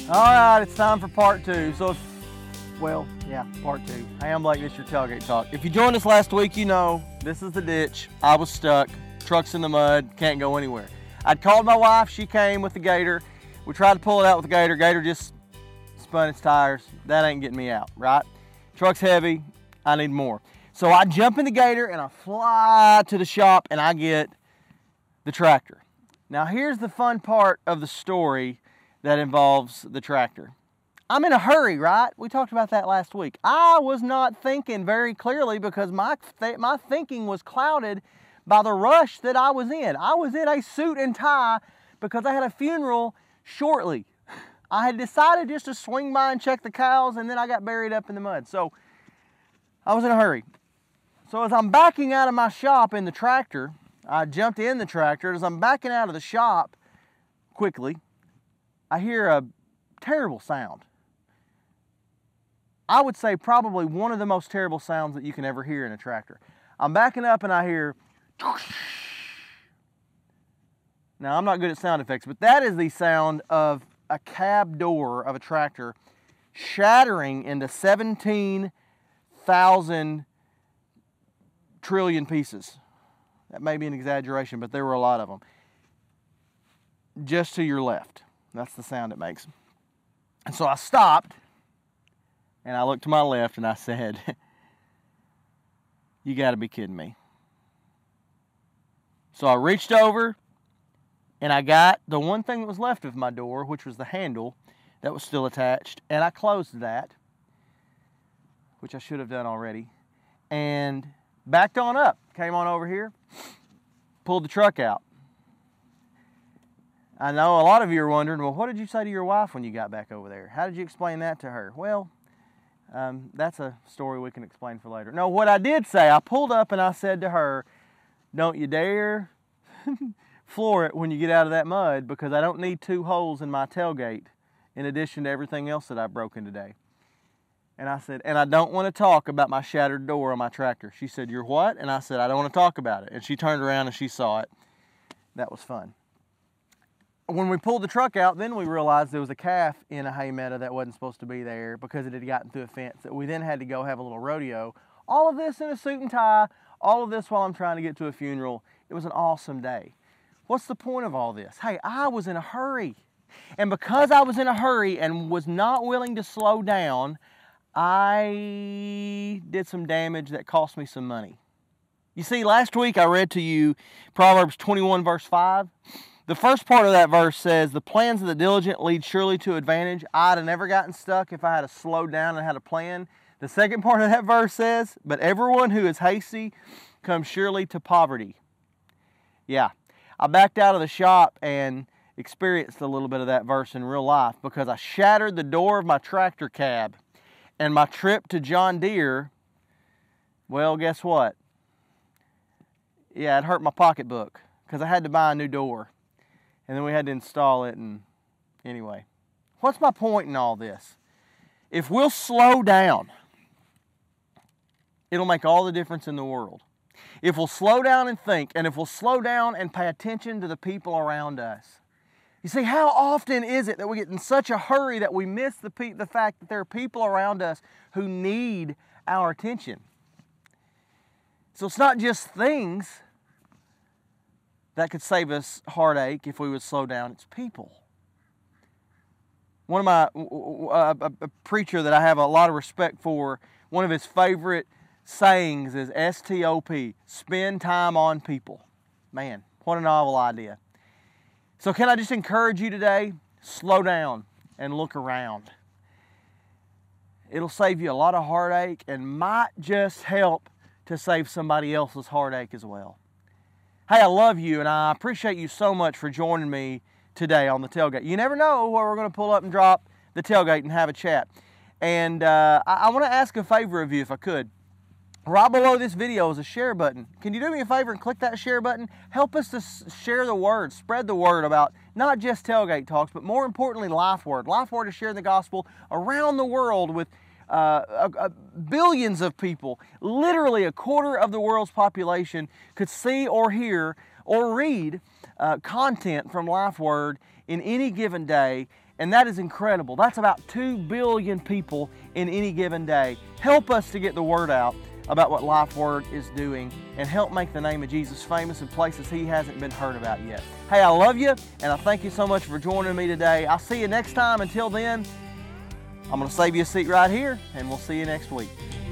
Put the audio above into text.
All right, it's time for part two. Part two. Hey, I'm Blake, this is your Tailgate Talk. If you joined us last week, you know this is the ditch. I was stuck, truck's in the mud, can't go anywhere. I'd called my wife, she came with the gator. We tried to pull it out with the gator. Gator just spun its tires. That ain't getting me out, right? Truck's heavy, I need more. So I jump in the gator and I fly to the shop and I get the tractor. Now here's the fun part of the story that involves the tractor. I'm in a hurry, right? We talked about that last week. I was not thinking very clearly because my thinking was clouded by the rush that I was in. I was in a suit and tie because I had a funeral shortly. I had decided just to swing by and check the cows, and then I got buried up in the mud. So I was in a hurry. So as I'm backing out of my shop in the tractor, I jumped in the tractor. As I'm backing out of the shop quickly, I hear a terrible sound. I would say probably one of the most terrible sounds that you can ever hear in a tractor. I'm backing up and I hear, now I'm not good at sound effects, but that is the sound of a cab door of a tractor shattering into 17,000 trillion pieces. That may be an exaggeration, but there were a lot of them. Just to your left. That's the sound it makes. And so I stopped, and I looked to my left, and I said, you got to be kidding me. So I reached over, and I got the one thing that was left of my door, which was the handle that was still attached, and I closed that, which I should have done already, and backed on up, came on over here, pulled the truck out. I know a lot of you are wondering, well, what did you say to your wife when you got back over there? How did you explain that to her? Well, that's a story we can explain for later. No, what I did say, I pulled up and I said to her, don't you dare floor it when you get out of that mud, because I don't need 2 holes in my tailgate in addition to everything else that I've broken today. And I said, and I don't want to talk about my shattered door on my tractor. She said, you're what? And I said, I don't want to talk about it. And she turned around and she saw it. That was fun. When we pulled the truck out, then we realized there was a calf in a hay meadow that wasn't supposed to be there because it had gotten through a fence that we then had to go have a little rodeo. All of this in a suit and tie, all of this while I'm trying to get to a funeral. It was an awesome day. What's the point of all this? Hey, I was in a hurry. And because I was in a hurry and was not willing to slow down, I did some damage that cost me some money. You see, last week I read to you Proverbs 21 verse 5. The first part of that verse says, the plans of the diligent lead surely to advantage. I'd have never gotten stuck if I had to slow down and had a plan. The second part of that verse says, but everyone who is hasty comes surely to poverty. Yeah, I backed out of the shop and experienced a little bit of that verse in real life because I shattered the door of my tractor cab. And my trip to John Deere, well, guess what? Yeah, it hurt my pocketbook because I had to buy a new door. And then we had to install it, and anyway. What's my point in all this? If we'll slow down, it'll make all the difference in the world. If we'll slow down and think, and if we'll slow down and pay attention to the people around us. You see, how often is it that we get in such a hurry that we miss the fact that there are people around us who need our attention? So it's not just things that could save us heartache if we would slow down. It's people. One of my, a preacher that I have a lot of respect for, one of his favorite sayings is STOP, spend time on people. Man, what a novel idea. So can I just encourage you today, slow down and look around. It'll save you a lot of heartache and might just help to save somebody else's heartache as well. Hey, I love you, and I appreciate you so much for joining me today on the tailgate. You never know where we're going to pull up and drop the tailgate and have a chat. And I want to ask a favor of you, if I could. Right below this video is a share button. Can you do me a favor and click that share button? Help us to share the word, spread the word about not just Tailgate Talks, but more importantly, Life Word. Life Word is sharing the gospel around the world with billions of people. Literally a quarter of the world's population could see or hear or read content from Life Word in any given day. And that is incredible. That's about 2 billion people in any given day. Help us to get the word out about what Life Word is doing and help make the name of Jesus famous in places He hasn't been heard about yet. Hey, I love you, and I thank you so much for joining me today. I'll see you next time. Until then, I'm going to save you a seat right here, and we'll see you next week.